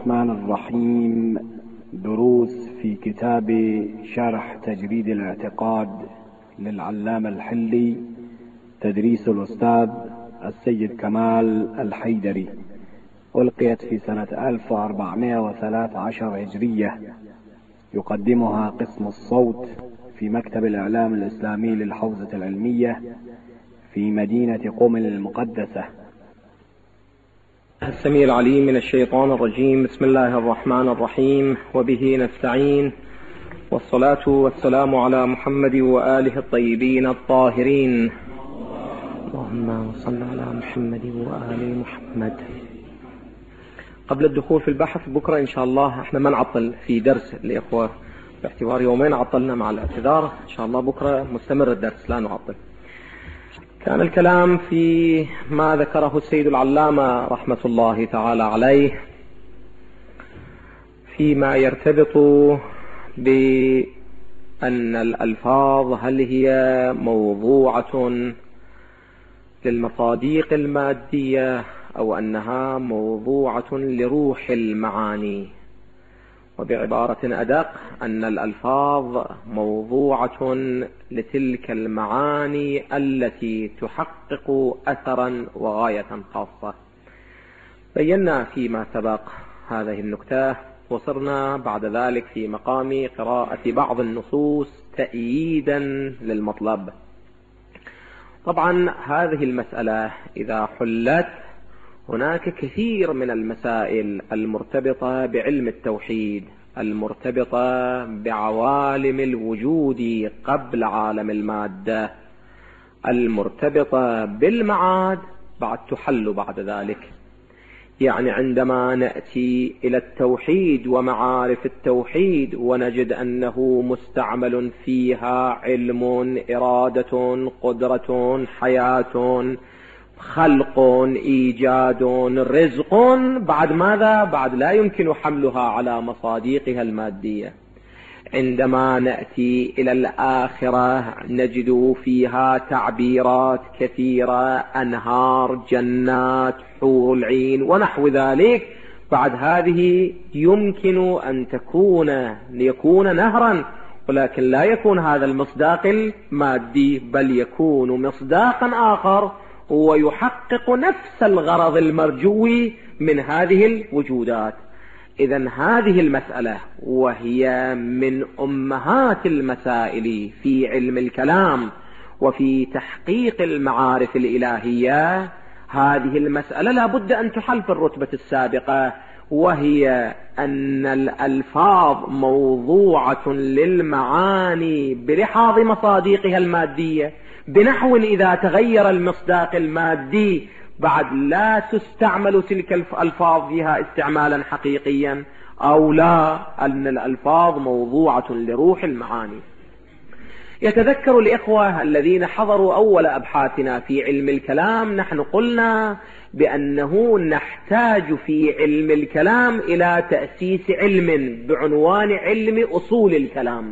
الرحمن الرحيم. دروس في كتاب شرح تجريد الاعتقاد للعلامة الحلي، تدريس الأستاذ السيد كمال الحيدري، ألقيت في سنة 1413 هجرية. يقدمها قسم الصوت في مكتب الإعلام الإسلامي للحوزة العلمية في مدينة قم المقدسة. السميع العليم من الشيطان الرجيم. بسم الله الرحمن الرحيم، وبه نستعين، والصلاة والسلام على محمد وآله الطيبين الطاهرين. اللهم صل على محمد وآل محمد. قبل الدخول في البحث، بكرة إن شاء الله احنا ما نعطل في درس الإخوة باعتبار يومين عطلنا مع الاعتذار. إن شاء الله بكرة مستمر الدرس، لا نعطل. كان الكلام في ما ذكره السيد العلامة رحمة الله تعالى عليه فيما يرتبط بأن الألفاظ هل هي موضوعة للمصادق المادية أو أنها موضوعة لروح المعاني، وبعبارة أدق أن الألفاظ موضوعة لتلك المعاني التي تحقق أثرا وغاية خاصة. بينا فيما سبق هذه النكتة، وصرنا بعد ذلك في مقام قراءة بعض النصوص تأييدا للمطلب. طبعا هذه المسألة إذا حلت، هناك كثير من المسائل المرتبطة بعلم التوحيد، المرتبطة بعوالم الوجود قبل عالم المادة، المرتبطة بالمعاد، بعد تحل بعد ذلك. يعني عندما نأتي إلى التوحيد ومعارف التوحيد ونجد أنه مستعمل فيها علم، إرادة، قدرة، حياة، خلق، إيجاد، رزق، بعد ماذا؟ بعد لا يمكن حملها على مصادقها المادية. عندما نأتي إلى الآخرة نجد فيها تعبيرات كثيرة، أنهار، جنات، حور العين ونحو ذلك. بعد هذه يمكن أن يكون نهرا، ولكن لا يكون هذا المصداق المادي، بل يكون مصداقا آخر ويحقق نفس الغرض المرجو من هذه الوجودات. إذن هذه المسألة، وهي من أمهات المسائل في علم الكلام وفي تحقيق المعارف الإلهية، هذه المسألة لا بد أن تحل في الرتبة السابقة، وهي أن الألفاظ موضوعة للمعاني بلحاظ مصادقها المادية، بنحو إذا تغير المصداق المادي بعد لا تستعمل تلك الألفاظ فيها استعمالا حقيقيا، أو لا، أن الألفاظ موضوعة لروح المعاني. يتذكر الإخوة الذين حضروا أول أبحاثنا في علم الكلام، نحن قلنا بأنه نحتاج في علم الكلام إلى تأسيس علم بعنوان علم أصول الكلام.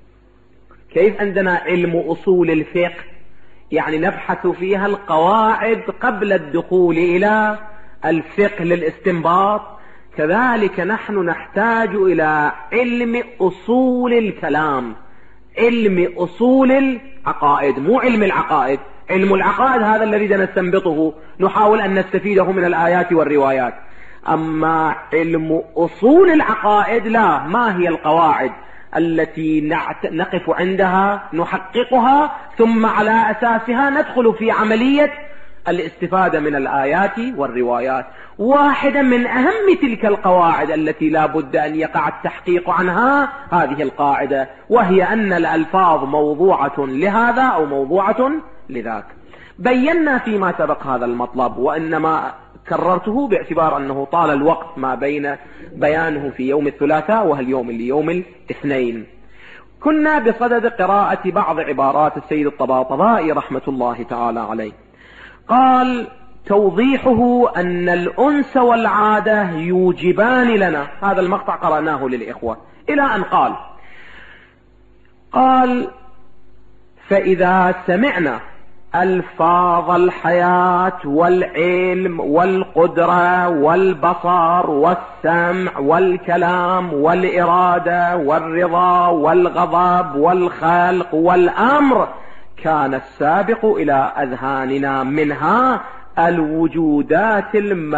كيف عندنا علم أصول الفقه، يعني نبحث فيها القواعد قبل الدخول إلى الفقه للاستنباط، كذلك نحن نحتاج إلى علم أصول الكلام، علم أصول العقائد، مو علم العقائد. علم العقائد هذا الذي نستنبطه، نحاول أن نستفيده من الآيات والروايات. أما علم أصول العقائد لا، ما هي القواعد التي نقف عندها، نحققها، ثم على أساسها ندخل في عملية الاستفادة من الآيات والروايات. واحدة من أهم تلك القواعد التي لا بد أن يقع التحقيق عنها هذه القاعدة، وهي أن الألفاظ موضوعة لهذا أو موضوعة لذاك. بينا فيما سبق هذا المطلب، وإنما كررته باعتبار أنه طال الوقت ما بين بيانه في يوم الثلاثاء وهاليوم اليوم الاثنين. كنا بصدد قراءة بعض عبارات السيد الطباطبائي رحمة الله تعالى عليه. قال: توضيحه أن الأنس والعادة يوجبان لنا، هذا المقطع قرأناه للإخوة، إلى أن قال: فإذا سمعنا ألفاظ الحياة والعلم والقدرة والبصر والسمع والكلام والإرادة والرضا والغضب والخلق والأمر كان السابق إلى أذهاننا منها الوجودات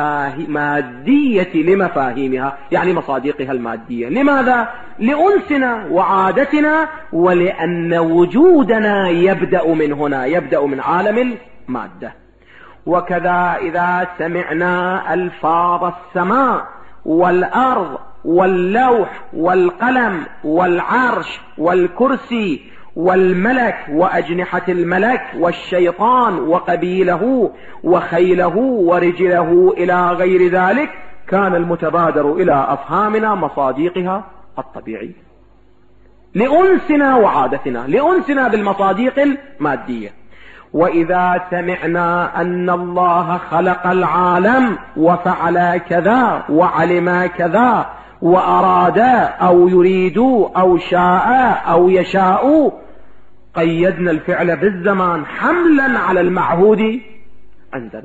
المادية لمفاهيمها، يعني مصادقها المادية. لماذا؟ لأنسنا وعادتنا، ولأن وجودنا يبدأ من هنا، يبدأ من عالم المادة. وكذا إذا سمعنا ألفاظ السماء والأرض واللوح والقلم والعرش والكرسي والملك وأجنحة الملك والشيطان وقبيله وخيله ورجله إلى غير ذلك، كان المتبادر إلى أفهامنا مصادقها الطبيعية لأنسنا وعادتنا، لأنسنا بالمصادق المادية. وإذا سمعنا أن الله خلق العالم وفعل كذا وعلم كذا وأراد أو يريد أو شاء أو يشاء، قيدنا الفعل بالزمان حملا على المعهود عندنا.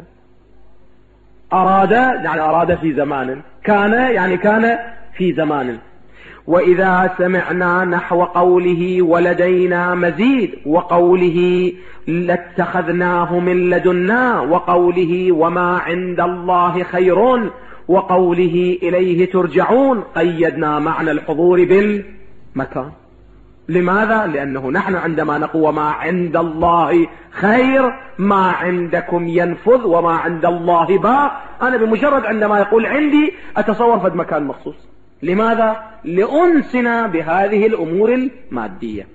أراد يعني أراد في زمان، كان يعني كان في زمان. وإذا سمعنا نحو قوله ولدينا مزيد، وقوله لاتخذناه من لدنا، وقوله وما عند الله خير، وقوله إليه ترجعون، قيدنا معنى الحضور بالمكان. لماذا؟ لأنه نحن عندما نقول وما عند الله خير، ما عندكم ينفذ وما عند الله باق، أنا بمجرد عندما يقول عندي أتصور في مكان مخصوص. لماذا؟ لأنسنا بهذه الأمور المادية.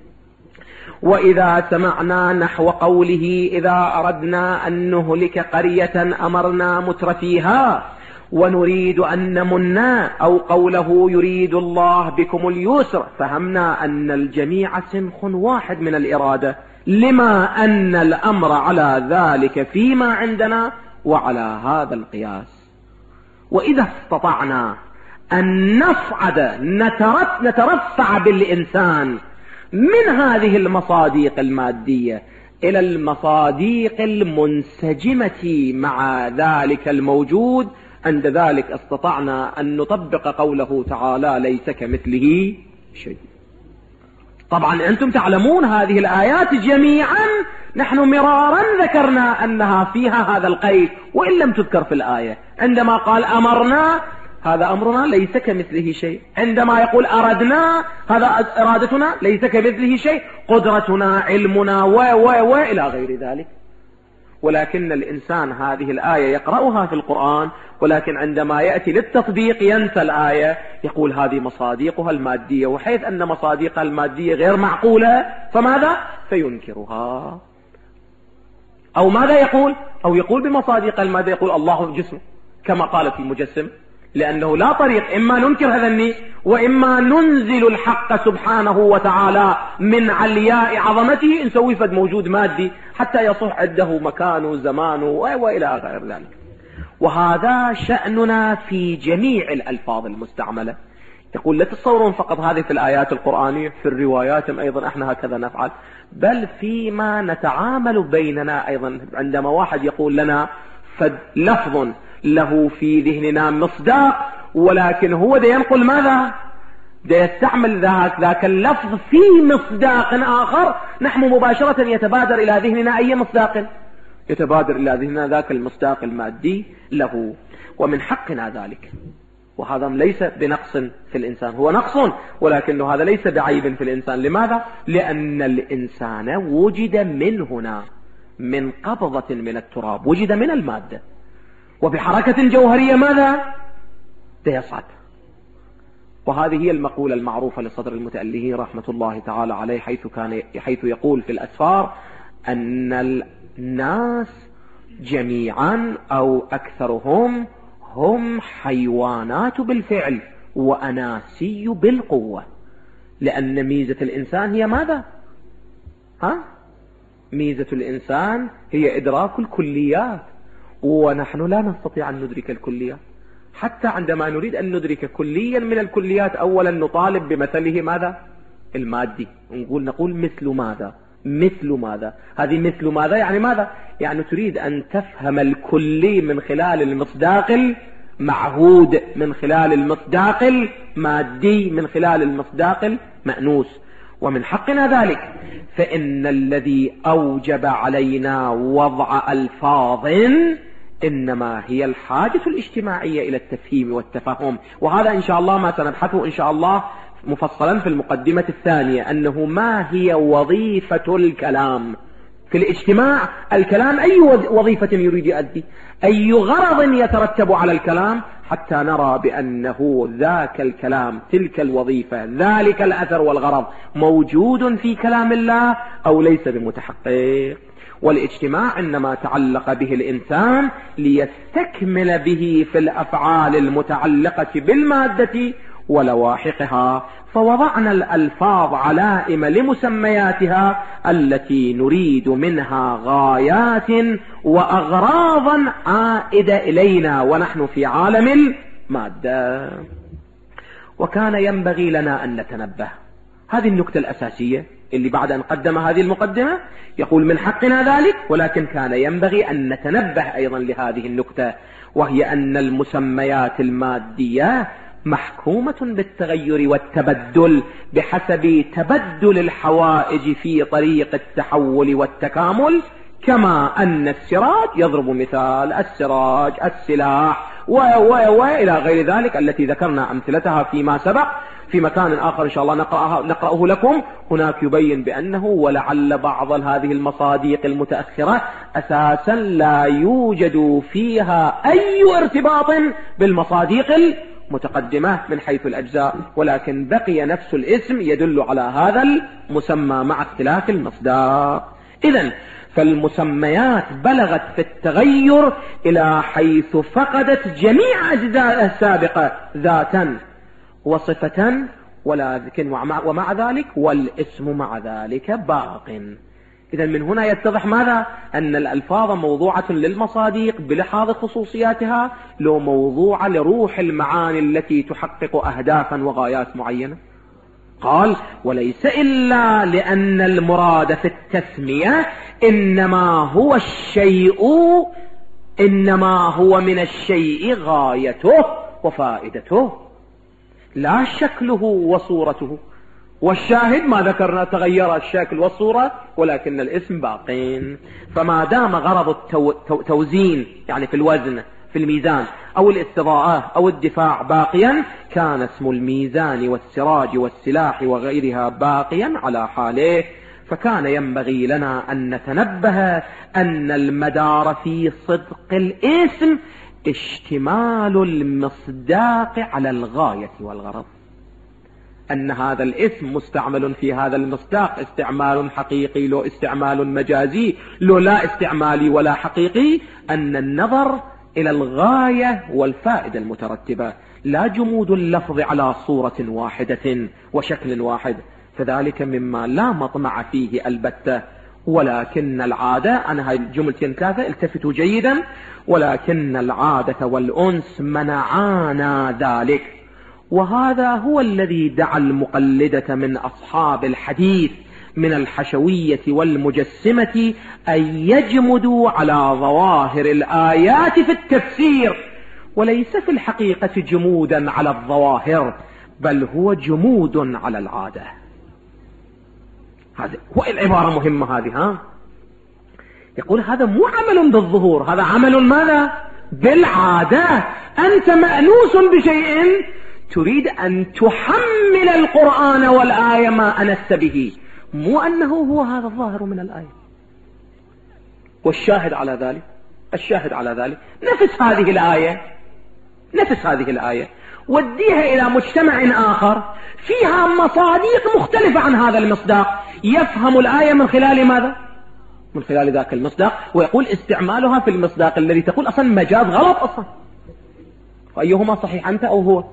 وإذا سمعنا نحو قوله إذا أردنا أن نهلك قرية أمرنا مترفيها ونريد أن نمنا، أو قوله يريد الله بكم اليسر، فهمنا أن الجميع سنخ واحد من الإرادة، لما أن الأمر على ذلك فيما عندنا وعلى هذا القياس. وإذا استطعنا أن نصعد نترفع بالإنسان من هذه المصادق المادية إلى المصادق المنسجمة مع ذلك الموجود، عند ذلك استطعنا أن نطبق قوله تعالى ليس كمثله شيء. طبعا أنتم تعلمون هذه الآيات جميعا نحن مرارا ذكرنا أنها فيها هذا القيد، وإن لم تذكر في الآية. عندما قال أمرنا، هذا أمرنا ليس كمثله شيء. عندما يقول أردنا، هذا إرادتنا ليس كمثله شيء، قدرتنا، علمنا إلى غير ذلك. ولكن الإنسان هذه الآية يقرأها في القرآن، ولكن عندما يأتي للتطبيق ينسى الآية، يقول هذه مصادقها المادية، وحيث أن مصادقها المادية غير معقولة فماذا؟ فينكرها. أو ماذا يقول؟ أو يقول بمصادقها المادية، يقول الله جسم كما قالت المجسم، لأنه لا طريق، إما ننكر هذا الني، وإما ننزل الحق سبحانه وتعالى من علياء عظمته نسوي فد موجود مادي حتى يصح عنده مكانه زمانه وإلى غير ذلك. وهذا شأننا في جميع الألفاظ المستعملة. يقول لا تتصورون فقط هذه في الآيات القرآنية، في الروايات أيضا احنا هكذا نفعل، بل فيما نتعامل بيننا أيضا. عندما واحد يقول لنا فد لفظ له في ذهننا مصداق، ولكن هو ده ينقل ماذا؟ ده يستعمل ذاك اللفظ في مصداق آخر، نحن مباشرة يتبادر إلى ذهننا أي مصداق؟ يتبادر إلى ذهننا ذاك المصداق المادي له، ومن حقنا ذلك. وهذا ليس بنقص في الإنسان، هو نقص، ولكنه هذا ليس بعيب في الإنسان. لماذا؟ لأن الإنسان وجد من هنا، من قبضة من التراب، وجد من المادة، وبحركة جوهرية ماذا؟ يصعد. وهذه هي المقولة المعروفة لصدر المتألهين رحمة الله تعالى عليه، حيث يقول في الأسفار أن الناس جميعا أو أكثرهم هم حيوانات بالفعل وأناسي بالقوة. لأن ميزة الإنسان هي ماذا؟ ميزة الإنسان هي إدراك الكليات، ونحن لا نستطيع أن ندرك الكليات. حتى عندما نريد أن ندرك كليا من الكليات، أولا نطالب بمثله ماذا؟ المادي. نقول مثل ماذا؟ مثل ماذا؟ هذه مثل ماذا يعني ماذا؟ يعني تريد أن تفهم الكلي من خلال المصداق المعهود، من خلال المصداق المادي، من خلال المصداق المأنوس، ومن حقنا ذلك. فإن الذي أوجب علينا وضع ألفاظ إنما هي الحاجة الاجتماعية إلى التفهيم والتفهم، وهذا إن شاء الله ما سنبحثه إن شاء الله مفصلا في المقدمة الثانية، أنه ما هي وظيفة الكلام في الاجتماع. الكلام أي وظيفة يريد يؤدي، أي غرض يترتب على الكلام، حتى نرى بأنه ذاك الكلام، تلك الوظيفة، ذلك الأثر والغرض موجود في كلام الله أو ليس بمتحقق. والاجتماع إنما تعلق به الإنسان ليستكمل به في الأفعال المتعلقة بالمادة ولواحقها، فوضعنا الألفاظ علائم لمسمياتها التي نريد منها غايات وأغراضا عائدة إلينا ونحن في عالم المادة. وكان ينبغي لنا أن نتنبه، هذه النكتة الأساسية اللي بعد أن قدم هذه المقدمة يقول من حقنا ذلك، ولكن كان ينبغي أن نتنبه أيضا لهذه النكتة، وهي أن المسميات المادية محكومة بالتغير والتبدل بحسب تبدل الحوائج في طريق التحول والتكامل، كما أن السراج يضرب مثال السراج، السلاح وإلى غير ذلك التي ذكرنا أمثلتها فيما سبق في مكان آخر إن شاء الله نقرأه لكم. هناك يبين بأنه ولعل بعض هذه المصادق المتأخرة أساسا لا يوجد فيها أي ارتباط بالمصادق متقدمة من حيث الأجزاء، ولكن بقي نفس الاسم يدل على هذا المسمى مع اختلاف المصداق. إذن فالمسميات بلغت في التغير إلى حيث فقدت جميع أجزائها السابقة ذاتا وصفة ولكن ومع ذلك والاسم مع ذلك باق. إذن من هنا يتضح ماذا؟ أن الألفاظ موضوعة للمصادق بلحاظ خصوصياتها، لو موضوعة لروح المعاني التي تحقق أهدافا وغايات معينة. قال وليس إلا لأن المراد في التسمية إنما هو من الشيء غايته وفائدته، لا شكله وصورته. والشاهد ما ذكرنا تغير الشكل والصورة ولكن الاسم باقين. فما دام غرض التوزين يعني في الوزن في الميزان أو الاستضاءة أو الدفاع باقيا، كان اسم الميزان والسراج والسلاح وغيرها باقيا على حاله. فكان ينبغي لنا أن نتنبه أن المدار في صدق الاسم اشتمال المصداق على الغاية والغرض، أن هذا الاسم مستعمل في هذا المصداق استعمال حقيقي لو استعمال مجازي لو لا استعمالي ولا حقيقي، أن النظر إلى الغاية والفائدة المترتبة، لا جمود اللفظ على صورة واحدة وشكل واحد، فذلك مما لا مطمع فيه البتة. ولكن العادة، أنا هاي الجملتين كافة التفتوا جيدا، ولكن العادة والأنس منعانا ذلك. وهذا هو الذي دعا المقلدة من أصحاب الحديث من الحشوية والمجسمة أن يجمدوا على ظواهر الآيات في التفسير، وليس في الحقيقة جمودا على الظواهر، بل هو جمود على العادة. هذا هو العبارة مهمة هذه. يقول هذا مو عمل بالظهور، هذا عمل ماذا؟ بالعادة. أنت مأنوس بشيء تريد أن تحمل القرآن والآية ما أنست به، مو أنه هو هذا الظاهر من الآية. والشاهد على ذلك نفس هذه الآية وديها إلى مجتمع آخر فيها مصادق مختلفة عن هذا المصداق، يفهم الآية من خلال ماذا؟ من خلال ذاك المصداق، ويقول استعمالها في المصداق الذي تقول أصلا مجاز غلط أصلا. فأيهما صحيح، أنت أو هو؟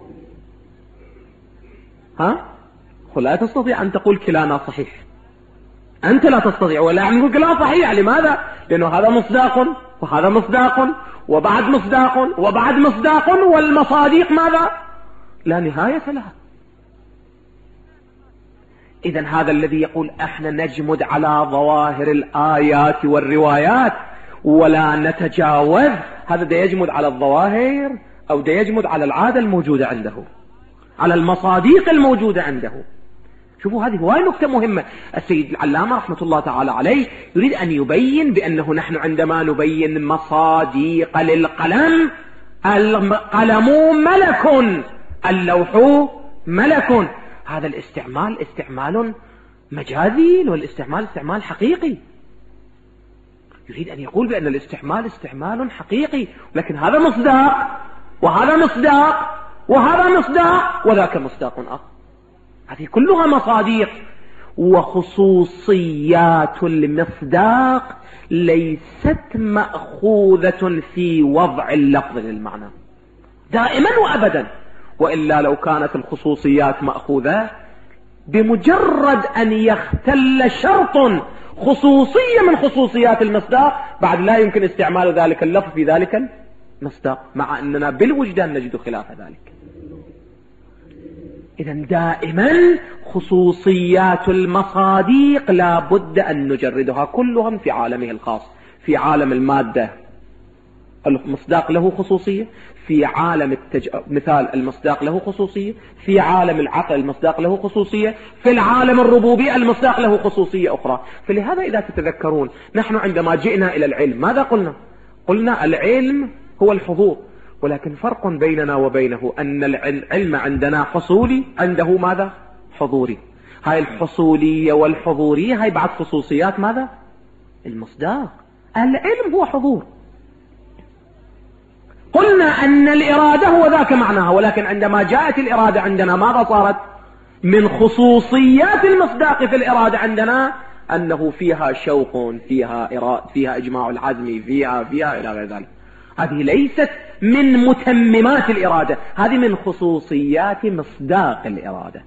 لا تستطيع أن تقول كلانا صحيح، أنت لا تستطيع، ولا نقول كلانا صحيح. لماذا؟ لأنه هذا مصداق وهذا مصداق وبعد مصداق وبعد مصداق، والمصادق ماذا؟ لا نهاية لها. إذن هذا الذي يقول احنا نجمد على ظواهر الآيات والروايات ولا نتجاوز، هذا دا يجمد على الظواهر أو دا يجمد على العادة الموجودة عنده، على المصاديق الموجودة عنده. شوفوا هذه هواي نكتة مهمة. السيد العلامة رحمة الله تعالى عليه يريد أن يبين بأنه نحن عندما نبين مصاديق للقلم، القلم ملك، اللوح ملك، هذا الاستعمال استعمال مجازي والاستعمال استعمال حقيقي. يريد أن يقول بأن الاستعمال استعمال حقيقي، لكن هذا مصداق وهذا مصداق وهذا مصداق وذاك مصداق آخر. هذه كلها مصاديق. وخصوصيات المصداق ليست مأخوذة في وضع اللفظ للمعنى دائما وأبدا، وإلا لو كانت الخصوصيات مأخوذة بمجرد أن يختل شرط خصوصية من خصوصيات المصداق بعد لا يمكن استعمال ذلك اللفظ في ذلك المصداق، مع أننا بالوجدان نجد خلاف ذلك. إذن دائما خصوصيات المصاديق لا بد أن نجردها كلهم في عالمه الخاص. في عالم المادة المصداق له خصوصية، في عالم مثال المصداق له خصوصية، في عالم العقل المصداق له خصوصية، في العالم الربوبي المصداق له خصوصية أخرى. فلهذا إذا تتذكرون نحن عندما جئنا إلى العلم ماذا قلنا؟ قلنا العلم هو الحضور، ولكن فرق بيننا وبينه أن العلم عندنا حصولي، عنده ماذا؟ حضوري. هاي الحصولية والحضورية هاي بعد خصوصيات ماذا؟ المصداق. العلم هو حضور. قلنا أن الإرادة هو ذاك معناها، ولكن عندما جاءت الإرادة عندنا ماذا صارت؟ من خصوصيات المصداق في الإرادة عندنا أنه فيها شوق، فيها إجماع العزم، فيها إلى غير ذلك. هذه ليست من متممات الإرادة، هذه من خصوصيات مصداق الإرادة.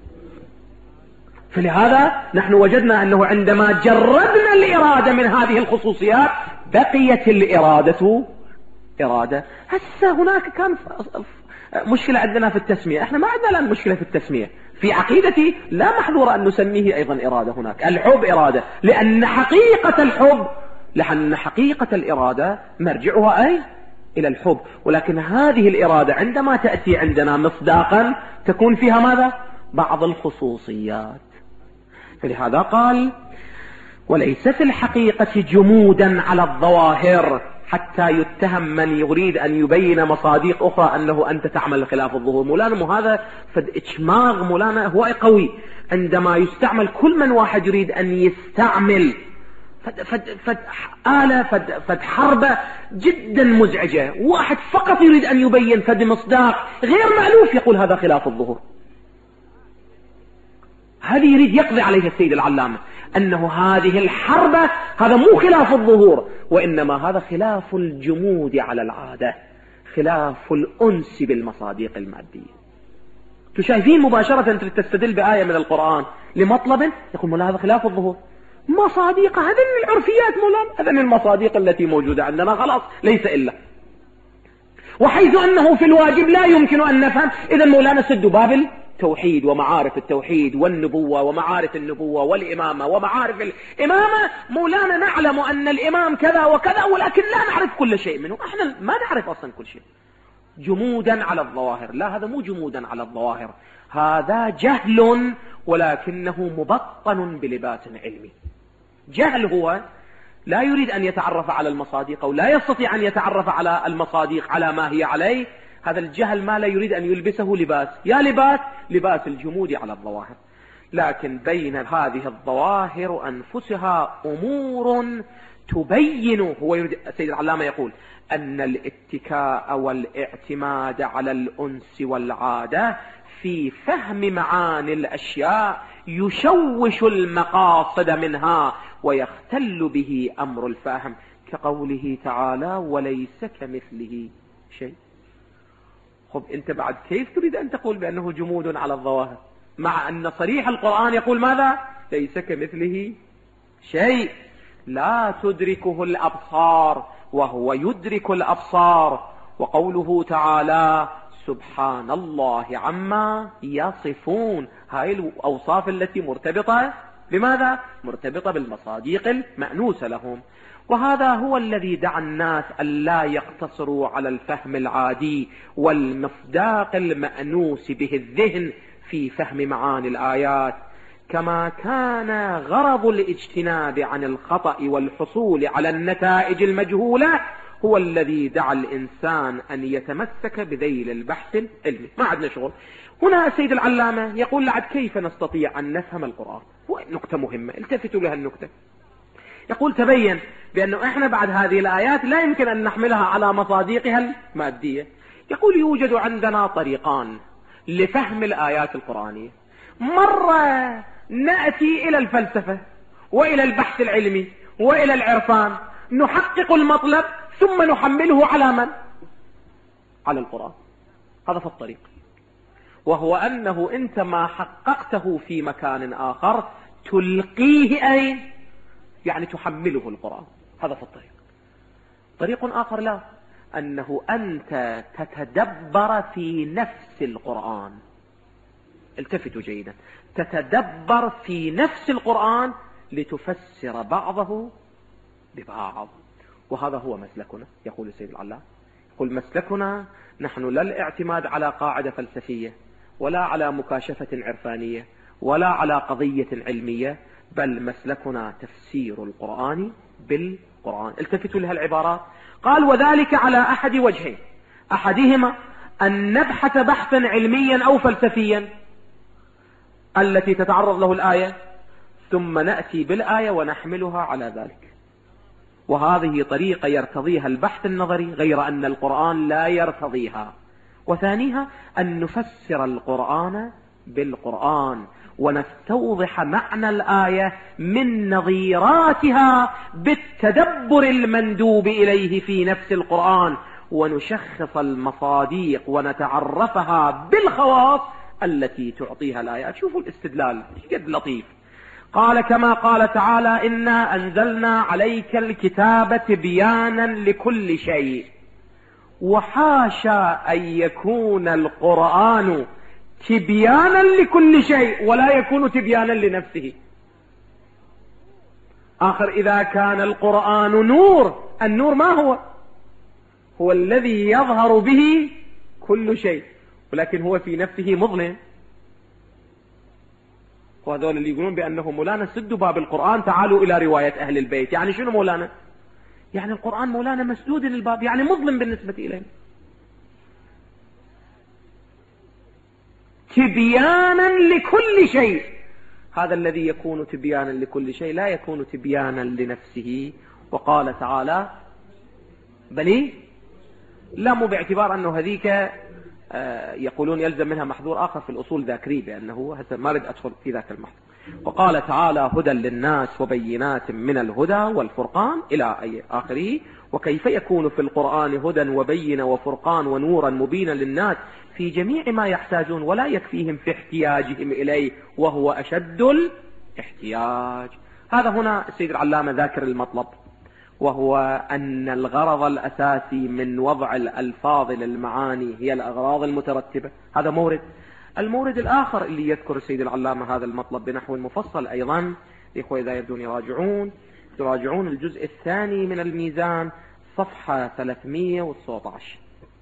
فلهذا نحن وجدنا أنه عندما جردنا الإرادة من هذه الخصوصيات بقيت الإرادة إرادة. هسه هناك كان مشكلة عندنا في التسمية، احنا ما عندنا الآن مشكلة في التسمية. في عقيدتي لا محظور أن نسميه أيضا إرادة. هناك الحب إرادة، لأن حقيقة الحب، لأن حقيقة الإرادة مرجعها أي إلى الحب، ولكن هذه الإرادة عندما تأتي عندنا مصداقا تكون فيها ماذا؟ بعض الخصوصيات. فلهذا قال وليس في الحقيقة جمودا على الظواهر حتى يتهم من يريد أن يبين مصاديق أخرى أنه أنت تعمل خلاف الظهور. مولانا هذا فد إجماغ مولانا هو قوي. عندما يستعمل كل من واحد يريد أن يستعمل فد آلة فد حربة جدا مزعجة، واحد فقط يريد أن يبين فد مصداق غير مألوف يقول هذا خلاف الظهور. هذه يريد يقضي عليها السيد العلامة، أنه هذه الحربة هذا مو خلاف الظهور، وإنما هذا خلاف الجمود على العادة، خلاف الأنس بالمصاديق المادية. تشايفين مباشرة تستدل بآية من القرآن لمطلب يقول مولانا هذا خلاف الظهور. مصاديق هذين العرفيات مولانا، هذين المصاديق التي موجودة عندنا خلاص ليس إلا، وحيث أنه في الواجب لا يمكن أن نفهم، إذا مولانا سد باب التوحيد ومعارف التوحيد والنبوة ومعارف النبوة والإمامة ومعارف الإمامة. مولانا نعلم أن الإمام كذا وكذا، ولكن لا نعرف كل شيء منه، احنا ما نعرف أصلا كل شيء. جمودا على الظواهر، لا هذا مو جمودا على الظواهر، هذا جهل ولكنه مبطن بلباس علمي. جهل هو لا يريد أن يتعرف على المصاديق أو لا يستطيع أن يتعرف على المصاديق على ما هي عليه. هذا الجهل ما لا يريد أن يلبسه لباس، يا لباس الجمود على الظواهر. لكن بين هذه الظواهر أنفسها أمور تبين، هو يريد السيد العلامة يقول أن الاتكاء والاعتماد على الأنس والعادة في فهم معاني الأشياء يشوش المقاصد منها ويختل به أمر الفهم، كقوله تعالى وليس كمثله شيء. خب أنت بعد كيف تريد أن تقول بأنه جمود على الظواهر مع أن صريح القرآن يقول ماذا؟ ليس كمثله شيء، لا تدركه الأبصار وهو يدرك الأبصار. وقوله تعالى سبحان الله عما يصفون. هاي الأوصاف التي مرتبطة بماذا؟ مرتبطة بالمصادق المأنوسة لهم. وهذا هو الذي دعا الناس ألا يقتصروا على الفهم العادي والمصداق المأنوس به الذهن في فهم معاني الآيات، كما كان غرض الاجتناب عن الخطأ والحصول على النتائج المجهولة هو الذي دعا الإنسان أن يتمسك بذيل البحث العلمي. ما عندنا شغل. هنا السيد العلامة يقول لعد كيف نستطيع أن نفهم القرآن؟ نقطة مهمة، التفتوا لها النكتة. يقول تبين بأنه إحنا بعد هذه الآيات لا يمكن أن نحملها على مصادقها المادية. يقول يوجد عندنا طريقان لفهم الآيات القرآنية. مرة نأتي إلى الفلسفة وإلى البحث العلمي وإلى العرفان، نحقق المطلب ثم نحمله على من؟ على القرآن. هذا في الطريق، وهو أنه أنت ما حققته في مكان آخر تلقيه أين؟ يعني تحمله القرآن. هذا في الطريق. طريق آخر لا، أنه أنت تتدبر في نفس القرآن. التفتوا جيدا، تتدبر في نفس القرآن لتفسر بعضه ببعض. وهذا هو مسلكنا. يقول السيد العلام، يقول مسلكنا نحن لا الاعتماد على قاعدة فلسفية ولا على مكاشفة عرفانية ولا على قضية علمية، بل مسلكنا تفسير القرآن بالقرآن. التفتوا لها العبارات. قال وذلك على أحد وجهين، أحدهما أن نبحث بحثا علميا أو فلسفيا التي تتعرض له الآية، ثم نأتي بالآية ونحملها على ذلك. وهذه طريقة يرتضيها البحث النظري، غير أن القرآن لا يرتضيها. وثانيها أن نفسر القرآن بالقرآن ونستوضح معنى الآية من نظيراتها بالتدبر المندوب إليه في نفس القرآن، ونشخص المصادق ونتعرفها بالخواص التي تعطيها الآيات. شوفوا الاستدلال قد لطيف. قال كما قال تعالى إنا أنزلنا عليك الكتاب تبيانا لكل شيء. وحاشا أن يكون القرآن تبيانا لكل شيء ولا يكون تبيانا لنفسه. آخر إذا كان القرآن نور، النور ما هو؟ هو الذي يظهر به كل شيء، ولكن هو في نفسه مظلم. وهذول اللي يقولون بأنه مولانا سدوا باب القرآن تعالوا إلى رواية أهل البيت، يعني شنو مولانا؟ يعني القرآن مولانا مسدود للباب، يعني مظلم بالنسبة إليه. تبيانا لكل شيء، هذا الذي يكون تبيانا لكل شيء لا يكون تبيانا لنفسه. وقال تعالى بلي لا، مو باعتبار أنه هذيك يقولون يلزم منها محظور آخر في الأصول ذاكري، بأنه هسه ما رد أدخل في ذاك المحظور. وقال تعالى هدى للناس وبينات من الهدى والفرقان إلى آخره. وكيف يكون في القرآن هدى وبين وفرقان ونورا مبينا للناس في جميع ما يحتاجون ولا يكفيهم في احتياجهم إليه وهو أشد الاحتياج. هذا هنا السيد العلامة ذاكر المطلب، وهو أن الغرض الأساسي من وضع الألفاظ للمعاني هي الأغراض المترتبة. هذا مورد. المورد الآخر اللي يذكر السيد العلامة هذا المطلب بنحو مفصل أيضا، الإخوة إذا يبدون يراجعون الجزء الثاني من الميزان صفحة 319.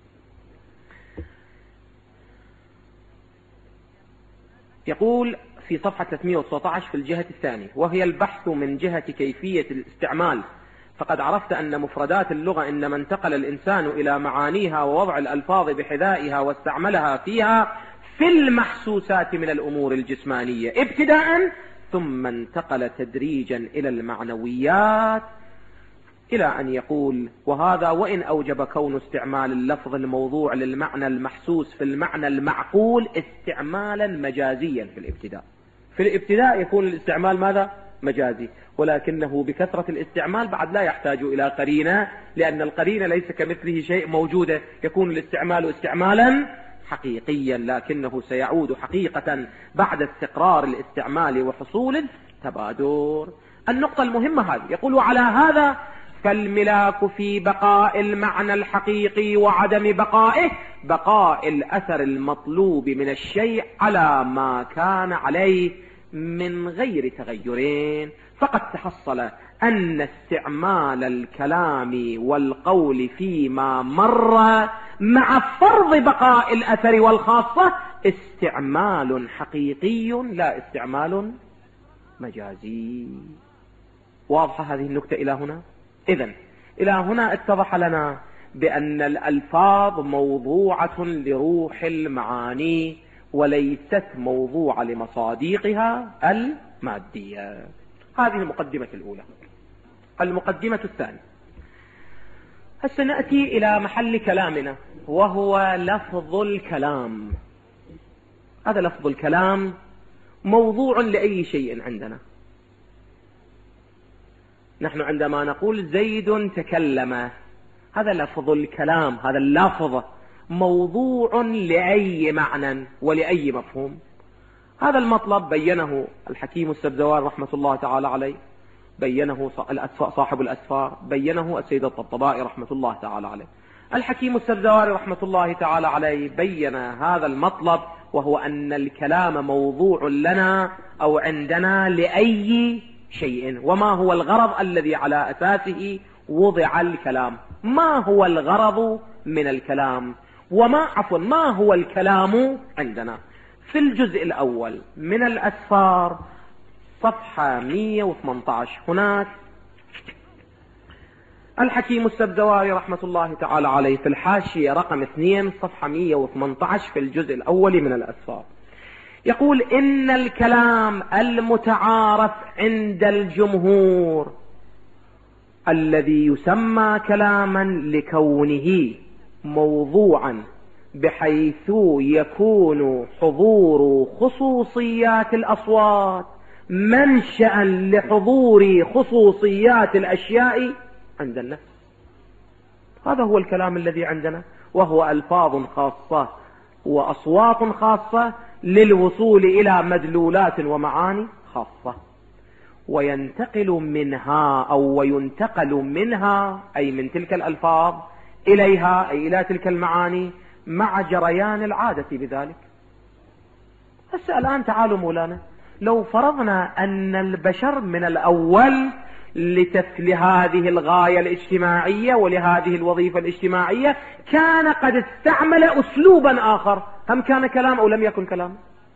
يقول في صفحة 319 في الجهة الثانية، وهي البحث من جهة كيفية الاستعمال. فقد عرفت أن مفردات اللغة إنما انتقل الإنسان إلى معانيها ووضع الألفاظ بحذائها واستعملها فيها في المحسوسات من الأمور الجسمانية ابتداء، ثم انتقل تدريجا إلى المعنويات، إلى أن يقول وهذا وإن أوجب كون استعمال اللفظ الموضوع للمعنى المحسوس في المعنى المعقول استعمالا مجازيا في الابتداء. في الابتداء يكون الاستعمال ماذا؟ مجازي، ولكنه بكثرة الاستعمال بعد لا يحتاج إلى قرينة، لأن القرينة ليس كمثله شيء موجودة، يكون الاستعمال استعمالا حقيقيا، لكنه سيعود حقيقة بعد استقرار الاستعمال وحصول التبادر. النقطة المهمة هذه. يقول على هذا فالملاك في بقاء المعنى الحقيقي وعدم بقائه بقاء الأثر المطلوب من الشيء على ما كان عليه من غير تغيرين. فقد تحصل أن استعمال الكلام والقول فيما مر مع فرض بقاء الأثر والخاصة استعمال حقيقي لا استعمال مجازي. واضحة هذه النكتة إلى هنا؟ إذن إلى هنا اتضح لنا بأن الألفاظ موضوعة لروح المعاني وليست موضوعة لمصاديقها المادية. هذه المقدمة الأولى. المقدمة الثانية، هسه نأتي إلى محل كلامنا وهو لفظ الكلام. هذا لفظ الكلام موضوع لأي شيء عندنا. نحن عندما نقول زيد تكلم، هذا لفظ الكلام، هذا اللفظ موضوع لأي معنى ولأي مفهوم. هذا المطلب بينه الحكيم السبزواري رحمة الله تعالى عليه، بينه صاحب الأسفار، بينه السيد الطبطبائي رحمة الله تعالى عليه. الحكيم السبزواري رحمة الله تعالى عليه بين هذا المطلب، وهو أن الكلام موضوع لنا أو عندنا لأي شيء. وما هو الغرض الذي على أساسه وضع الكلام؟ ما هو الغرض من الكلام؟ ما هو الكلام عندنا؟ في الجزء الأول من الأسفار صفحة 118 هناك الحكيم السبزواري رحمة الله تعالى عليه في الحاشية رقم 2 صفحة 118 في الجزء الأول من الأسفار يقول: إن الكلام المتعارف عند الجمهور الذي يسمى كلاما لكونه موضوعا بحيث يكون حضور خصوصيات الأصوات منشأ لحضور خصوصيات الأشياء عند النفس. هذا هو الكلام الذي عندنا، وهو ألفاظ خاصة وأصوات خاصة للوصول إلى مدلولات ومعاني خاصة، وينتقل منها أي من تلك الألفاظ إليها أي إلى تلك المعاني مع جريان العادة بذلك. هسه الآن تعالوا مولانا، لو فرضنا أن البشر من الأول لهذه الغاية الاجتماعية ولهذه الوظيفة الاجتماعية كان قد استعمل أسلوبا آخر، هم كان كلام أو لم يكن كلام؟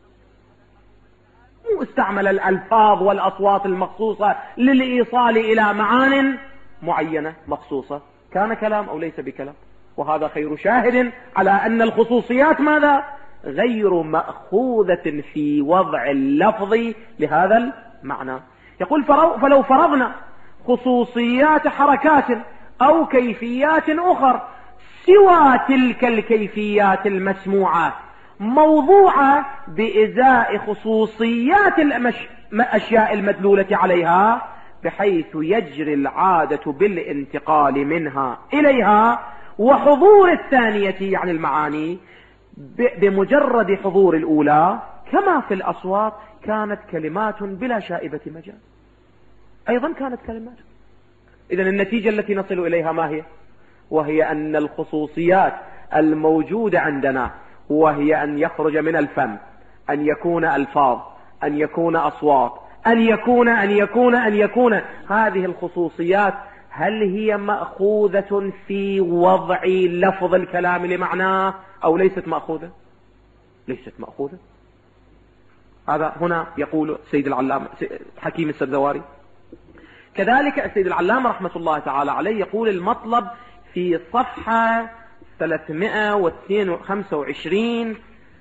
مو استعمل الألفاظ والأصوات المخصوصة للإيصال إلى معان معينة مخصوصة، كان كلام أو ليس بكلام؟ وهذا خير شاهد على أن الخصوصيات ماذا؟ غير مأخوذة في وضع اللفظ لهذا المعنى. يقول: فلو فرضنا خصوصيات حركات أو كيفيات أخرى سوى تلك الكيفيات المسموعة موضوعة بإزاء خصوصيات الأشياء المدلولة عليها، بحيث يجري العادة بالانتقال منها إليها وحضور الثانية يعني المعاني بمجرد حضور الأولى، كما في الأصوات كانت كلمات بلا شائبة مجال، أيضا كانت كلمات. إذن النتيجة التي نصل إليها ما هي؟ وهي أن الخصوصيات الموجودة عندنا، وهي أن يخرج من الفم، أن يكون ألفاظ، أن يكون أصوات، أن يكون هذه الخصوصيات، هل هي مأخوذة في وضع لفظ الكلام لمعناه أو ليست مأخوذة؟ ليست مأخوذة. هذا هنا يقول السيد العلامة حكيم السبزواري. كذلك السيد العلامة رحمة الله تعالى عليه يقول المطلب في صفحة 325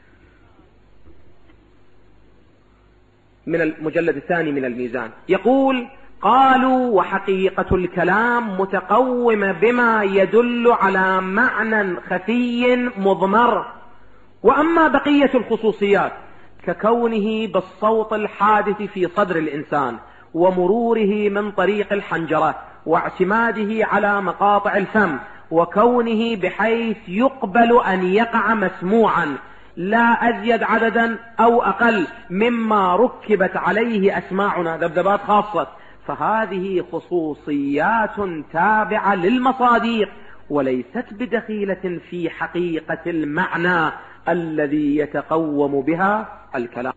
من المجلد الثاني من الميزان، يقول: قالوا: وحقيقة الكلام متقومة بما يدل على معنى خفي مضمر، وأما بقية الخصوصيات ككونه بالصوت الحادث في صدر الإنسان ومروره من طريق الحنجرة واعتماده على مقاطع الفم وكونه بحيث يقبل أن يقع مسموعا لا أزيد عددا أو أقل مما ركبت عليه أسماعنا، ذبذبات خاصة، فهذه خصوصيات تابعة للمصادق وليست بدخيلة في حقيقة المعنى الذي يتقوم بها الكلام.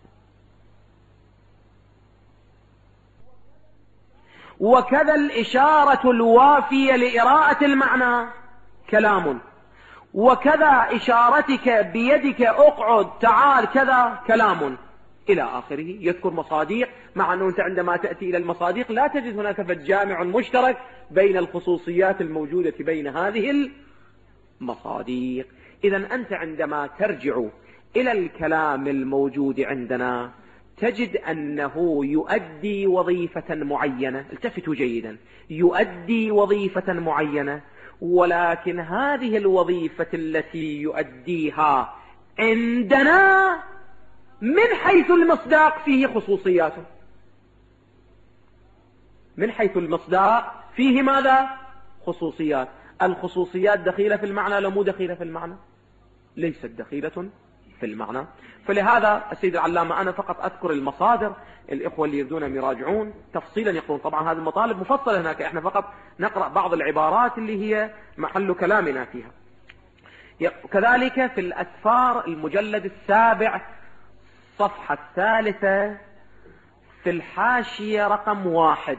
وكذا الإشارة الوافية لإراءة المعنى كلام، وكذا إشارتك بيدك اقعد تعال كذا كلام إلى آخره. يذكر مصادق، مع أنه أنت عندما تأتي إلى المصادق لا تجد هناك جامع مشترك بين الخصوصيات الموجودة بين هذه المصادق. إذن أنت عندما ترجع إلى الكلام الموجود عندنا تجد أنه يؤدي وظيفة معينة. التفتوا جيدا، يؤدي وظيفة معينة، ولكن هذه الوظيفة التي يؤديها عندنا من حيث المصداق فيه خصوصياته. من حيث المصداق فيه ماذا؟ خصوصيات. الخصوصيات دخيلة في المعنى لا مو دخيلة في المعنى؟ ليست دخيلة في المعنى. فلهذا السيد العلامة أنا فقط أذكر المصادر، الإخوة اللي يريدون أن يراجعون تفصيلا يقولون طبعا هذه المطالب مفصلة هناك، إحنا فقط نقرأ بعض العبارات اللي هي محل كلامنا فيها. كذلك في الأسفار المجلد 7 صفحة 3 في الحاشية رقم 1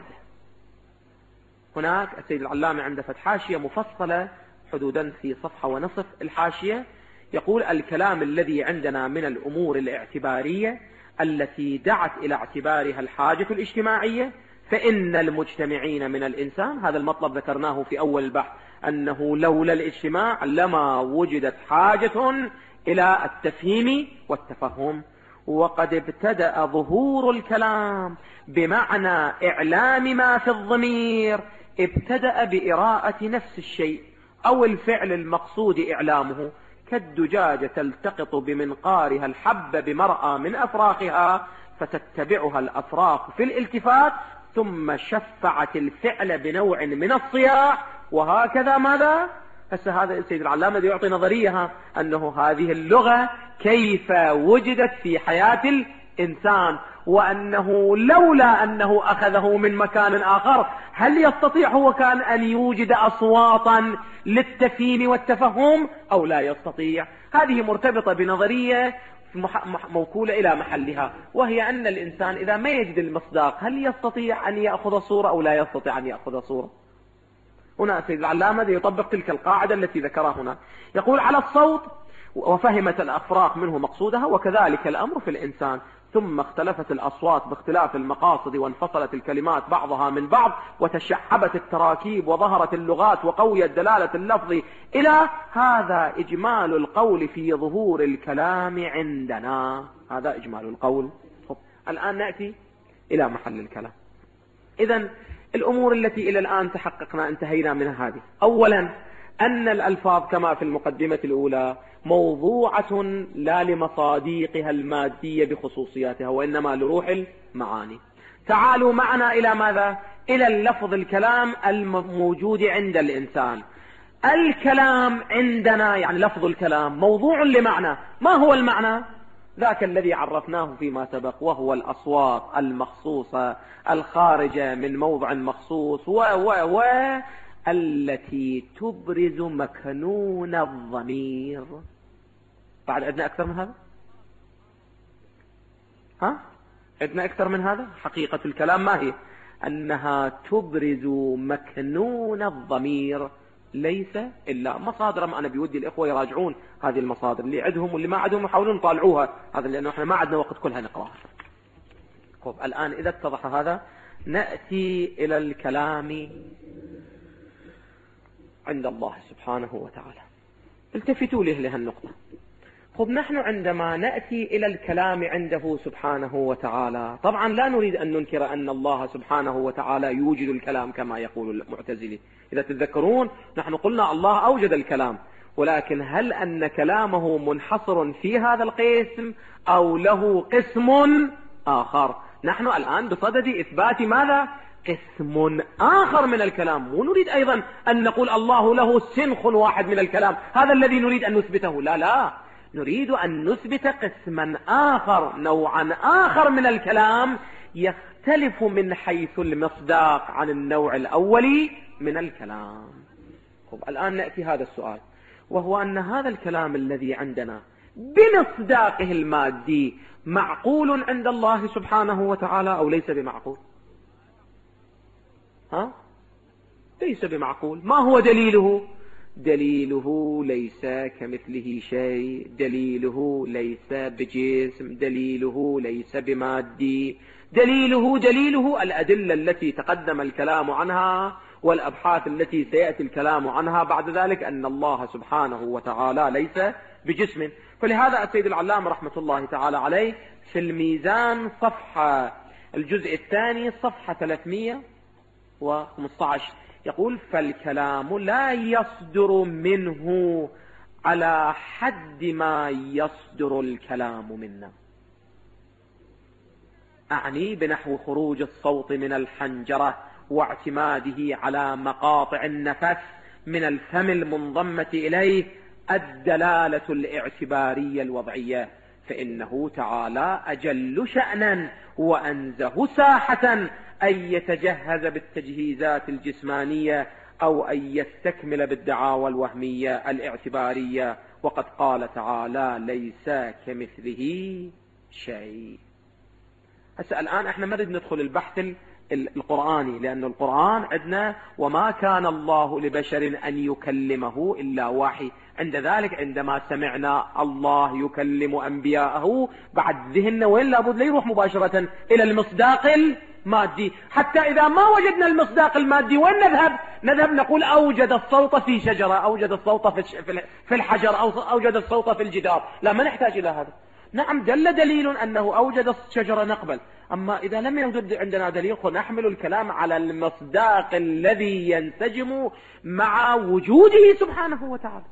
هناك السيد العلامة عنده حاشية مفصلة حدودا في صفحة ونصف الحاشية، يقول الكلام الذي عندنا من الأمور الاعتبارية التي دعت إلى اعتبارها الحاجة الاجتماعية، فإن المجتمعين من الإنسان، هذا المطلب ذكرناه في أول البحث، أنه لولا الاجتماع لما وجدت حاجة إلى التفهيم والتفهم. وقد ابتدأ ظهور الكلام بمعنى إعلام ما في الضمير، ابتدأ بإراءة نفس الشيء أو الفعل المقصود إعلامه، كالدجاجة تلتقط بمنقارها الحب بمرأى من أفراخها فتتبعها الأفراخ في الالتفات، ثم شفعت الفعل بنوع من الصياح، وهكذا ماذا؟ هسه هذا السيد العلامة يعطي نظرية أنه هذه اللغة كيف وجدت في حياة الإنسان، وأنه لولا أنه أخذه من مكان آخر هل يستطيع هو كان أن يوجد أصواتا للتفهيم والتفهم أو لا يستطيع؟ هذه مرتبطة بنظرية موكولة إلى محلها، وهي أن الإنسان إذا ما يجد المصداق هل يستطيع أن يأخذ صورة أو لا يستطيع أن يأخذ صورة؟ هنا السيد العلامة يطبق تلك القاعدة التي ذكرها هنا، يقول على الصوت وفهمت الأفراق منه مقصودها، وكذلك الأمر في الإنسان. ثم اختلفت الأصوات باختلاف المقاصد، وانفصلت الكلمات بعضها من بعض، وتشعبت التراكيب، وظهرت اللغات، وقويت دلالة اللفظ. إلى هذا إجمال القول في ظهور الكلام عندنا، هذا إجمال القول. الآن نأتي إلى محل الكلام. إذن الأمور التي إلى الآن تحققنا انتهينا منها هذه. أولا أن الألفاظ كما في المقدمة الأولى موضوعة لا لمصادقها المادية بخصوصياتها، وإنما لروح المعاني. تعالوا معنا إلى ماذا؟ إلى اللفظ الكلام الموجود عند الإنسان. الكلام عندنا يعني لفظ الكلام موضوع لمعنى. ما هو المعنى؟ ذاك الذي عرفناه فيما سبق، وهو الأصوات المخصوصة الخارجة من موضع مخصوص التي تبرز مكنون الضمير. بعد عندنا أكثر من هذا؟ عندنا أكثر من هذا؟ حقيقة الكلام ما هي؟ أنها تبرز مكنون الضمير، ليس إلا مصادر. ما أنا بيودي الإخوة يراجعون هذه المصادر، اللي عندهم واللي ما عندهم يحاولون يطالعوها، هذا لأنه إحنا ما عندنا وقت كلها نقرأها. الآن إذا اتضح هذا نأتي إلى الكلام عند الله سبحانه وتعالى. التفتوا له لهالنقطة. نحن عندما نأتي إلى الكلام عنده سبحانه وتعالى، طبعا لا نريد أن ننكر أن الله سبحانه وتعالى يوجد الكلام كما يقول المعتزلة. إذا تتذكرون نحن قلنا الله أوجد الكلام، ولكن هل أن كلامه منحصر في هذا القسم أو له قسم آخر؟ نحن الآن بصدد إثبات ماذا؟ قسم آخر من الكلام. ونريد أيضا أن نقول الله له سنخ واحد من الكلام، هذا الذي نريد أن نثبته. لا، نريد أن نثبت قسما آخر، نوعا آخر من الكلام يختلف من حيث المصداق عن النوع الأولي من الكلام. الآن نأتي هذا السؤال، وهو أن هذا الكلام الذي عندنا بمصداقه المادي معقول عند الله سبحانه وتعالى أو ليس بمعقول؟ ليس بمعقول. ما هو دليله؟ دليله ليس كمثله شيء، دليله ليس بجسم، دليله ليس بمادي، دليله الأدلة التي تقدم الكلام عنها والأبحاث التي سيأتي الكلام عنها بعد ذلك، أن الله سبحانه وتعالى ليس بجسم. فلهذا السيد العلامة رحمة الله تعالى عليه في الميزان صفحة الجزء الثاني صفحة 315 يقول: فالكلام لا يصدر منه على حد ما يصدر الكلام منا. أعني بنحو خروج الصوت من الحنجرة واعتماده على مقاطع النفس من الفم المنضمة إليه الدلالة الاعتبارية الوضعية، فإنه تعالى أجل شأنا وأنزه ساحة أن يتجهز بالتجهيزات الجسمانية أو أن يستكمل بالدعاوى الوهمية الاعتبارية، وقد قال تعالى: ليس كمثله شيء. هسه الآن احنا ما نريد ندخل البحث القرآني، لأن القرآن عندنا: وما كان الله لبشر أن يكلمه إلا وحي. عند ذلك عندما سمعنا الله يكلم أنبياءه بعد ذهننا وين لابد لا يروح مباشرة إلى المصداق المادي. حتى إذا ما وجدنا المصداق المادي وين نذهب نقول أوجد الصوت في شجرة، أوجد الصوت في الحجر، أو أوجد الصوت في الجدار. لا، ما نحتاج إلى هذا. نعم دليل أنه أوجد الشجرة نقبل، أما إذا لم يوجد عندنا دليل فنحمل الكلام على المصداق الذي ينسجم مع وجوده سبحانه وتعالى.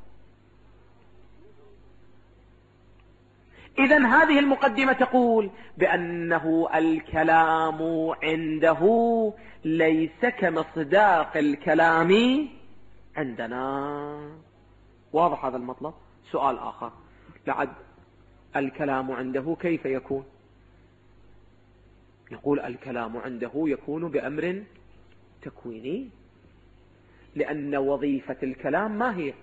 إذن هذه المقدمة تقول بأنه الكلام عنده ليس كمصداق الكلام عندنا. واضح هذا المطلب؟ سؤال آخر: لعد الكلام عنده كيف يكون؟ يقول الكلام عنده يكون بأمر تكويني، لأن وظيفة الكلام ما هي؟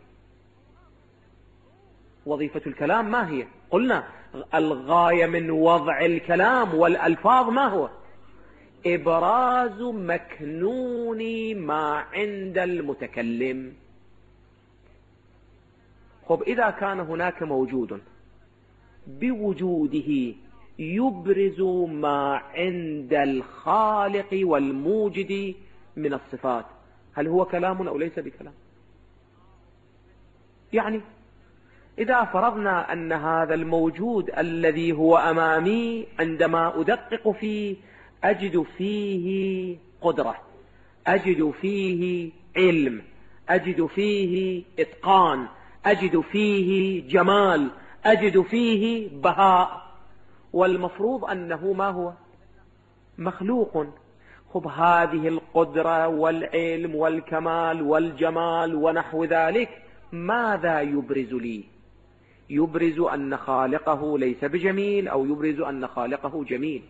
وظيفة الكلام ما هي؟ قلنا الغاية من وضع الكلام والألفاظ ما هو؟ إبراز مكنون ما عند المتكلم. إذا كان هناك موجود بوجوده يبرز ما عند الخالق والموجد من الصفات، هل هو كلام أو ليس بكلام؟ يعني إذا فرضنا أن هذا الموجود الذي هو أمامي عندما أدقق فيه أجد فيه قدرة، أجد فيه علم، أجد فيه إتقان، أجد فيه جمال، أجد فيه بهاء، والمفروض أنه ما هو؟ مخلوق. هذه القدرة والعلم والكمال والجمال ونحو ذلك ماذا يبرز لي؟ يبرز أن خالقه ليس بجميل، أو يبرز أن خالقه جميل،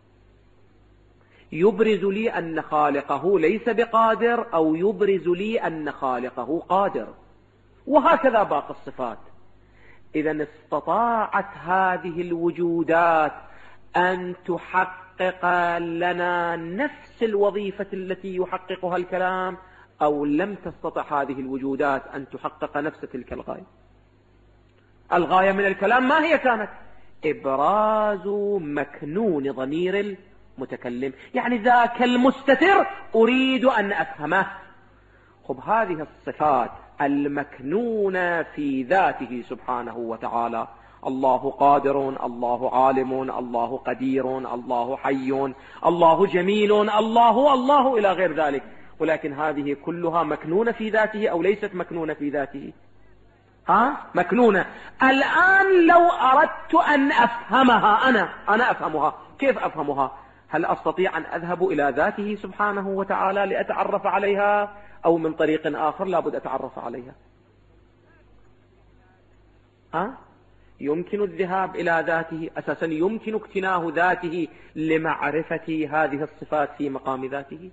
يبرز لي أن خالقه ليس بقادر، أو يبرز لي أن خالقه قادر، وهكذا باقي الصفات. إذا استطاعت هذه الوجودات أن تحقق لنا نفس الوظيفة التي يحققها الكلام، أو لم تستطع هذه الوجودات أن تحقق نفس تلك الغاية. الغاية من الكلام ما هي كانت؟ إبراز مكنون ضمير المتكلم، يعني ذاك المستتر أريد أن أفهمه. هذه الصفات المكنونة في ذاته سبحانه وتعالى: الله قادر، الله عالم، الله قدير، الله حي، الله جميل، الله إلى غير ذلك. ولكن هذه كلها مكنونة في ذاته أو ليست مكنونة في ذاته؟ مكنونة. الآن لو أردت أن أفهمها أنا أفهمها، كيف أفهمها؟ هل أستطيع أن أذهب إلى ذاته سبحانه وتعالى لأتعرف عليها، أو من طريق آخر لابد أتعرف عليها؟ يمكن الذهاب إلى ذاته، أساسا يمكن اكتناه ذاته لمعرفة هذه الصفات في مقام ذاته.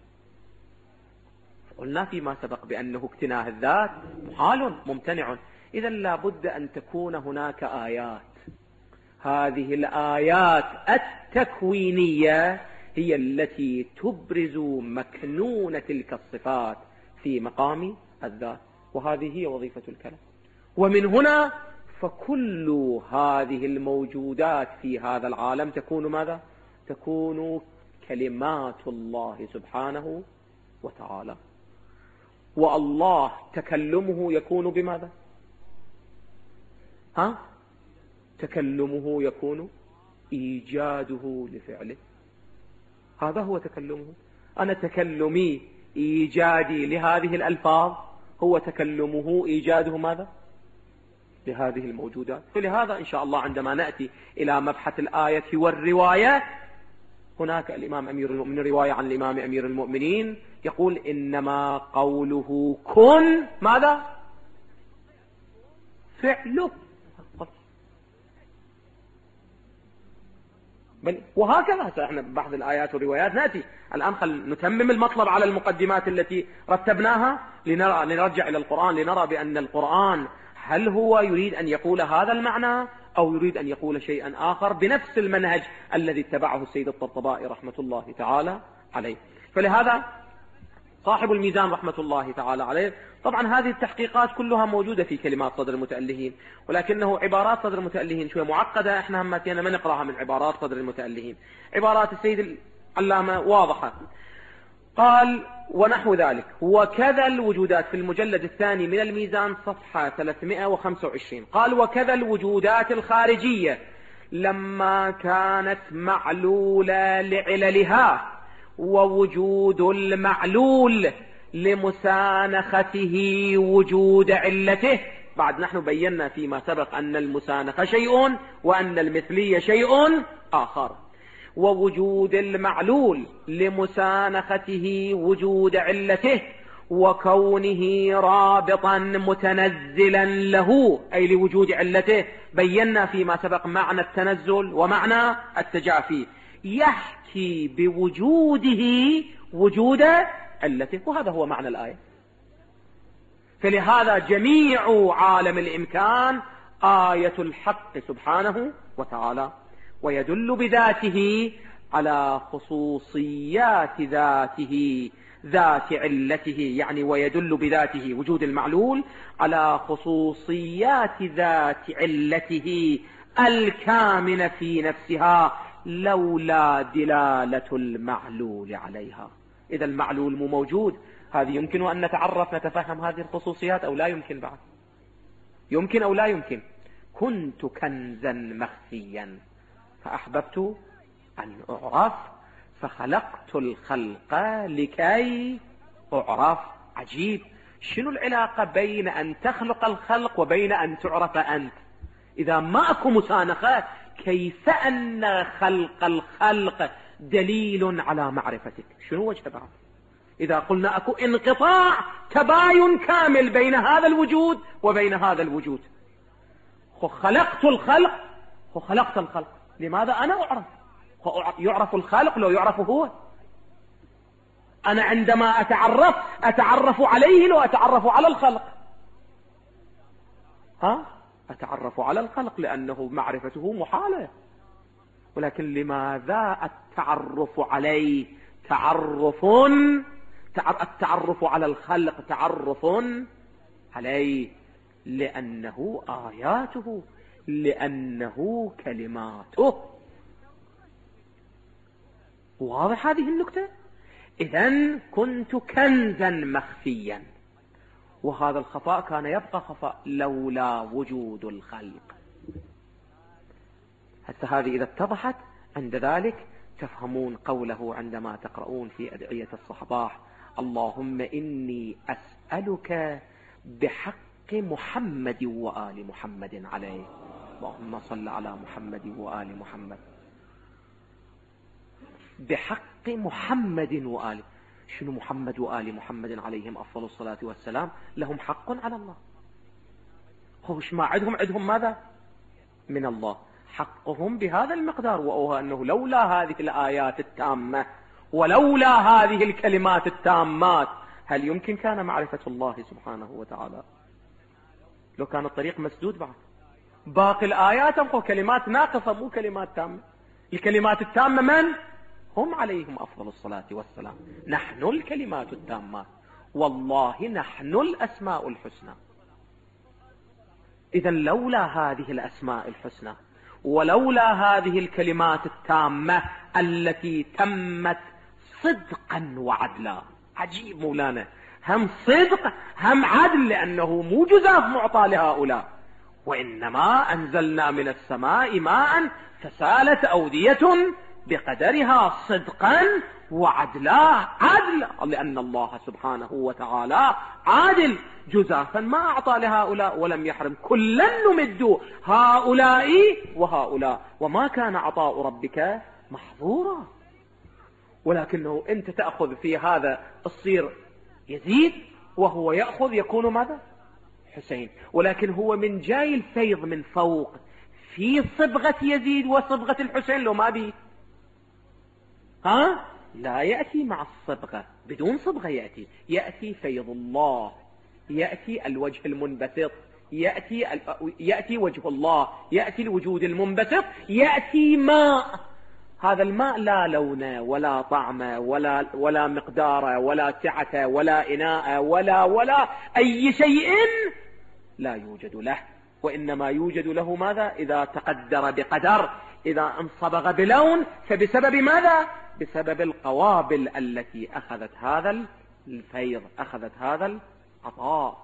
قلنا فيما سبق بأنه اكتناه الذات محال ممتنع. إذا لا بد أن تكون هناك آيات، هذه الآيات التكوينية هي التي تبرز مكنون تلك الصفات في مقام الذات، وهذه هي وظيفة الكلام. ومن هنا فكل هذه الموجودات في هذا العالم تكون ماذا؟ تكون كلمات الله سبحانه وتعالى. والله تكلمه يكون بماذا؟ تكلمه يكون إيجاده لفعله، هذا هو تكلمه. أنا تكلمي إيجادي لهذه الألفاظ، هو تكلمه إيجاده ماذا؟ لهذه الموجودات. فلهذا إن شاء الله عندما نأتي إلى مبحث الآية والرواية، هناك الإمام أمير المؤمنين رواية عن الإمام أمير المؤمنين يقول إنما قوله كن ماذا؟ فعله. وهكذا احنا بحث الآيات والروايات نأتي الآن. نتمم المطلب على المقدمات التي رتبناها لنرجع إلى القرآن، لنرى بأن القرآن هل هو يريد أن يقول هذا المعنى أو يريد أن يقول شيئا آخر بنفس المنهج الذي اتبعه السيد الطبطبائي رحمة الله تعالى عليه. فلهذا صاحب الميزان رحمة الله تعالى عليه، طبعا هذه التحقيقات كلها موجودة في كلمات صدر المتألهين، ولكنه عبارات صدر المتألهين شوية معقدة، احنا همتنا ما نقرأها من عبارات صدر المتألهين. عبارات السيد العلامة واضحة. قال ونحو ذلك وكذا الوجودات في المجلد الثاني من الميزان صفحة 325. قال وكذا الوجودات الخارجية لما كانت معلولة لعللها، ووجود المعلول لمسانخته وجود علته. بعد نحن بينا فيما سبق أن المسانخة شيء وأن المثلية شيء آخر. ووجود المعلول لمسانخته وجود علته، وكونه رابطا متنزلا له أي لوجود علته. بينا فيما سبق معنى التنزل ومعنى التجافي، يحكي بوجوده وجود علته، وهذا هو معنى الآية. فلهذا جميع عالم الإمكان آية الحق سبحانه وتعالى، ويدل بذاته على خصوصيات ذاته ذات علته، يعني ويدل بذاته وجود المعلول على خصوصيات ذات علته الكامنة في نفسها لولا دلالة المعلول عليها. إذا المعلول مو موجود، هذه يمكن أن نتعرف نتفهم هذه الخصوصيات أو لا يمكن؟ بعد يمكن أو لا يمكن؟ كنت كنزا مخفيا فأحببت أن أعرف فخلقت الخلق لكي أعرف. عجيب، شنو العلاقة بين أن تخلق الخلق وبين أن تعرف أنت؟ إذا ما أكو مسانخة كيف أن خلق الخلق دليل على معرفتك؟ شنو وجه بعض؟ إذا قلنا أكو انقطاع تباين كامل بين هذا الوجود وبين هذا الوجود، خلقت الخلق وخلقت الخلق، لماذا أنا أعرف؟ يعرف الخالق لو يعرف هو. أنا عندما أتعرف عليه لو أتعرف على الخلق. أتعرف على الخلق لأنه معرفته محالة، ولكن لماذا التعرف عليه التعرف على الخلق تعرف عليه؟ لأنه آياته، لأنه كلماته. واضح هذه النكتة؟ إذن كنت كنزا مخفيا، وهذا الخفاء كان يبقى خفاء لولا وجود الخلق. حتى هذه إذا اتضحت عند ذلك تفهمون قوله عندما تقرؤون في أدعية الصباح: اللهم إني أسألك بحق محمد وآل محمد عليه، اللهم صل على محمد وآل محمد. بحق محمد وآله، شنو محمد وآل محمد عليهم أفضل الصلاة والسلام؟ لهم حق على الله. خوش ما عندهم ماذا؟ من الله حقهم بهذا المقدار، وهو أنه لولا هذه الآيات التامة ولولا هذه الكلمات التامات هل يمكن كان معرفة الله سبحانه وتعالى؟ لو كان الطريق مسدود بعد باقي الآيات أبقوا كلمات ناقصة مو كلمات تامة. الكلمات التامة من؟ هم عليهم أفضل الصلاة والسلام. نحن الكلمات التامات، والله نحن الأسماء الحسنى. إذا لولا هذه الأسماء الحسنى ولولا هذه الكلمات التامة التي تمت صدقا وعدلا. عجيب مولانا، هم صدق هم عدل، لأنه مو جزاف معطى لهؤلاء، وإنما أنزلنا من السماء ماء فسالت أودية بقدرها صدقا وعدلا. عدل لأن الله سبحانه وتعالى عادل، جزافا ما أعطى لهؤلاء ولم يحرم، كلا نمد هؤلاء وهؤلاء وما كان عطاء ربك محظورا. ولكنه أنت تأخذ في هذا الصير يزيد وهو يأخذ يكون ماذا؟ حسين. ولكن هو من جاي الفيض من فوق في صبغة يزيد وصبغة الحسين، لو ما بي لا يأتي مع الصبغة، بدون صبغة يأتي فيض الله، يأتي الوجه المنبسط، يأتي وجه الله، يأتي الوجود المنبسط، يأتي ماء. هذا الماء لا لون ولا طعم ولا مقدار ولا سعة ولا إناء ولا أي شيء لا يوجد له، وإنما يوجد له ماذا؟ إذا تقدر بقدر، إذا انصبغ بلون فبسبب ماذا؟ بسبب القوابل التي أخذت هذا الفيض، أخذت هذا العطاء.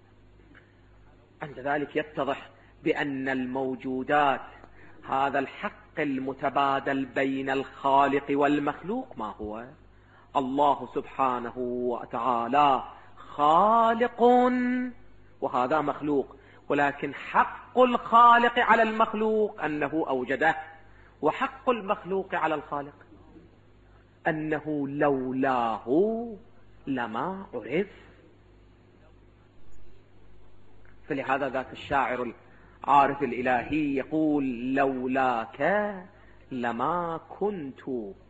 عند ذلك يتضح بأن الموجودات هذا الحق المتبادل بين الخالق والمخلوق ما هو؟ الله سبحانه وتعالى خالق وهذا مخلوق، ولكن حق الخالق على المخلوق أنه أوجده، وحق المخلوق على الخالق أنه لولاه لما عرف. فلهذا ذاك الشاعر العارف الإلهي يقول: لولاك لما كنت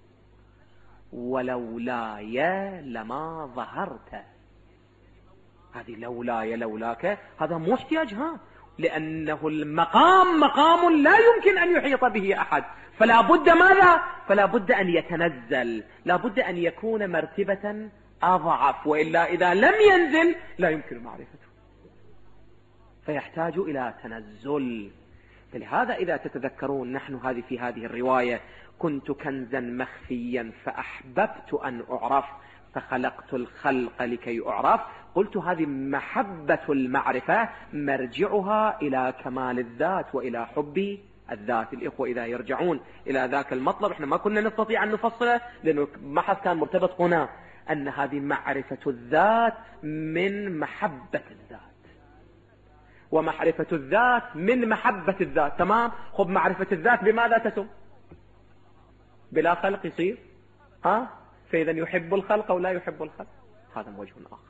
ولولاي لما ظهرت. هذه لولاك هذا مو احتياج، لأنه المقام مقام لا يمكن أن يحيط به أحد، فلا بد ماذا؟ فلا بد أن يتنزل، لا بد أن يكون مرتبة أضعف، وإلا إذا لم ينزل لا يمكن معرفته، فيحتاج إلى تنزل. فلهذا إذا تتذكرون نحن في هذه الرواية: كنت كنزا مخفيا فأحببت أن أعرف فخلقت الخلق لكي أعرف. قلت هذه محبة المعرفة مرجعها إلى كمال الذات وإلى حب الذات. الإخوة إذا يرجعون إلى ذاك المطلب احنا ما كنا نستطيع أن نفصله، لأنه محض كان مرتبط هنا أن هذه معرفة الذات من محبة الذات، ومعرفة الذات من محبة الذات. تمام؟ خب معرفة الذات بماذا تتم؟ بلا خلق يصير، فإذا يحب الخلق أو لا يحب الخلق، هذا وجه آخر.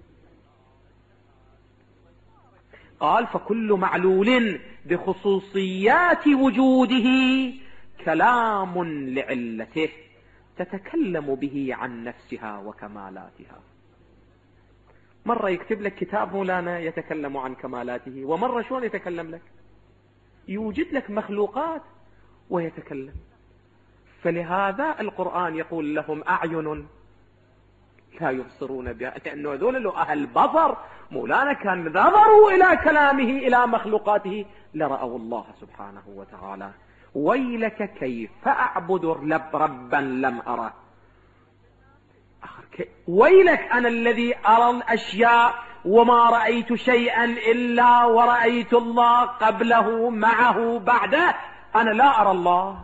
قال: فكل معلول بخصوصيات وجوده كلام لعلته تتكلم به عن نفسها وكمالاتها. مرة يكتب لك كتاب مولانا يتكلم عن كمالاته، ومرة شلون يتكلم لك؟ يوجد لك مخلوقات ويتكلم. فلهذا القرآن يقول: لهم أعين لا يبصرون بها، لأنه هذول لو أهل بصر مولانا كان نظروا إلى كلامه إلى مخلوقاته لرأوا الله سبحانه وتعالى. ويلك كيف أعبد ربا لم أره. ويلك أنا الذي أرى الأشياء وما رأيت شيئا إلا ورأيت الله قبله معه بعده. أنا لا أرى الله،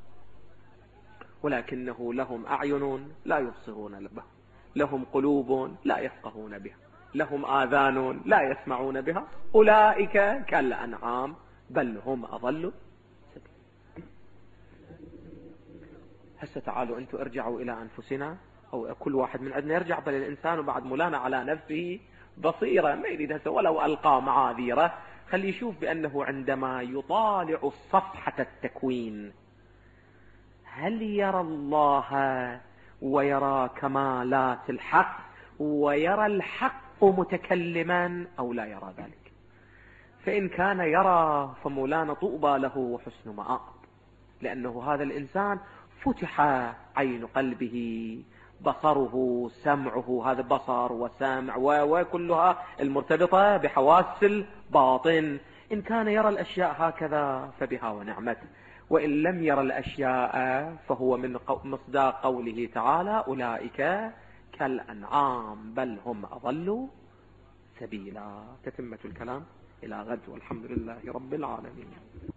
ولكنه لهم أعين لا يبصرون بها، لهم قلوب لا يفقهون بها، لهم آذان لا يسمعون بها، أولئك كالأنعام بل هم أضل. هسه تعالوا أنتم ارجعوا إلى أنفسنا، أو كل واحد من عندنا يرجع، بل الإنسان بعد مولانا على نفسه بصيرة، ما يريد هسه ولو ألقى معاذيره خلي يشوف بأنه عندما يطالع صفحة التكوين هل يرى الله ويرى كمالات الحق ويرى الحق متكلما أو لا يرى ذلك؟ فإن كان يرى فمولانا طوبى له وحسن مآب، لأنه هذا الإنسان فتح عين قلبه، بصره، سمعه، هذا بصر وسمع وكلها المرتبطة بحواس الباطن. إن كان يرى الأشياء هكذا فبها ونعمت، وإن لم يرى الأشياء فهو من مصداق قوله تعالى أولئك كالأنعام بل هم أضلوا سبيلا. تتمة الكلام إلى غد، والحمد لله رب العالمين.